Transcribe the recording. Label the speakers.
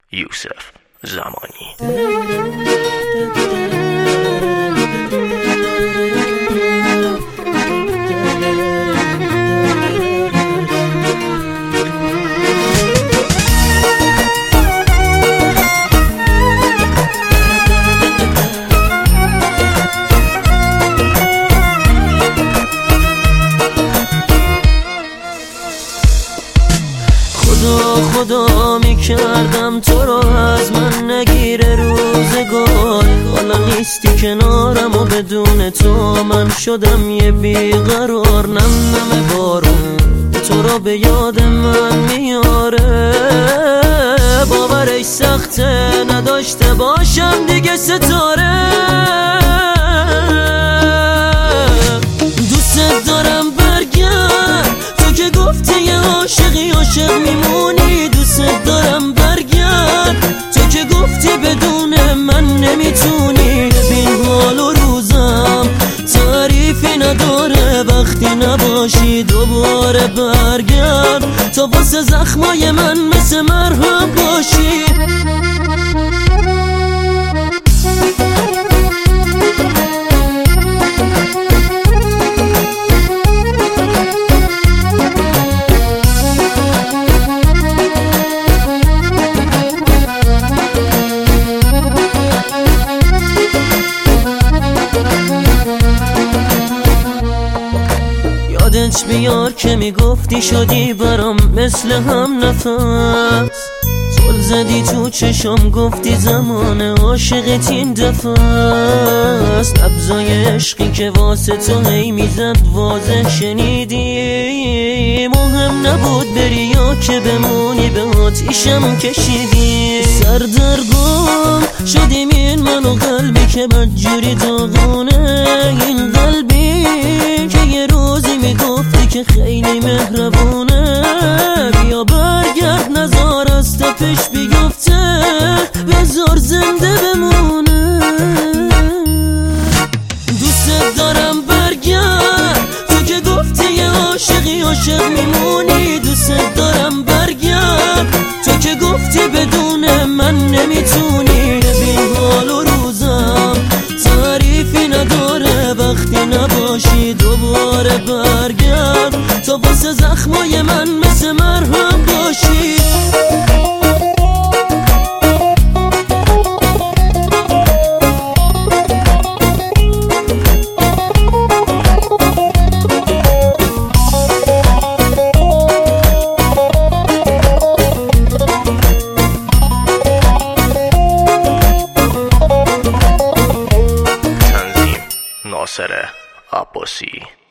Speaker 1: یوسف زمانی.
Speaker 2: خدا میکردم تو رو از من نگیره روزگار، حالا نیستی کنارم و بدون تو من شدم یه بیقرار. نم بارون تو رو به یاد من میاره، باورش سخته نداشته باشم دیگه ستاره. دوست دارم برگرد، تو که گفتی یه عاشقی عاشق میمونی. دوست دارم برگرد، تو که گفتی بدون من نمیتونی. ببین حال و روزم تعریفی نداره، وقتی نباشی دوباره برگرد تا واسه زخمای من مثل مرهم باشی. یادت بیار که میگفتی شدی برام مثل هم نفس، زل زدی تو چشم گفتی زمان عاشقت این دفعه است. نبضای عشقی که واسه تو هی میزد واضح شنیدی، مهم نبود بری یا که بمونی به آتیشم کشیدی. سردرگم شدیم این من و قلبی که بدجوری داغونه، این قلبی که یه روزی میگفتی که خیلی مهربونه. بیا برگرد نزار از تپش بیفته، بذار زنده بمونه. دوست دارم برگرد، تو که گفتی یه عاشقی عاشق میمونی. دوست دارم برگرد، تو که گفتی بدون من نمیتونی. ببین حال و روزم تعریفی نداره، وقتی نباشی دوباره برگرد تا واسه زخمای من مثل مرهم باشی.
Speaker 1: ناصر عباسی.